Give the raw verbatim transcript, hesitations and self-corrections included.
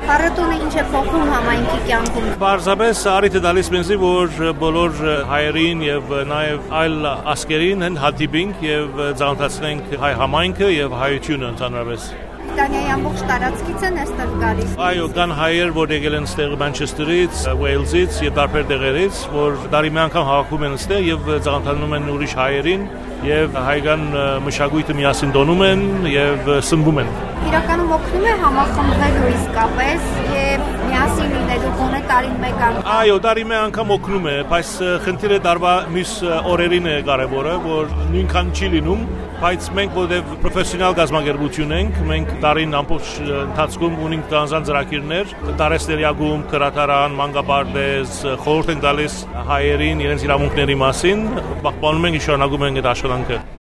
Փառատոնը ինչ է փոխում համայնքի կյանքում։ Պարզապես առիթ է տալիս մեզի, որ բոլոր հայերին եւ նաեւ այլ ազգերին հանդիպենք եւ ծանոթացնենք հայ համայնքը եւ հայությունը ընդհանրապես։ Բրիտանիայի ամբողջ տարածքից են այստեղ գալիս։ Այո, կան հայեր, որ եկել են այստեղ Մանչեսթերից, Ուեյլզից եւ տարբեր տեղերից, որ տարի մի անգամ հավաքում են այստեղ եւ ծանոթանում են ուրիշ հայերին եւ հայկական մշակույթը միասին տոնում են եւ սնվում են։ Իրականում օգնում է համախմբվելու իսկապես եւ միասին լինելու գոնե տարին մեկ անգամ։ Այո, տարի մեկ անգամ օգնում է, բայց խնդիրը դարվա մյուս օրերին է կարևորը, որ նույնքան չի լինում, բայց մենք որտեղ պրոֆեսիոնալ գազམ་ագերբություն ենք, մենք տարին ամբողջ ընթացքում ունենք տրանզան ծրագիրներ, տարեստերյակում, քրատարան, մանկապարտեզ, խորհուրդ ենք տալիս հայերին իրենց իրավունքների մասին, պահպանում ենք, շարունակում ենք այդ աշխատանքը։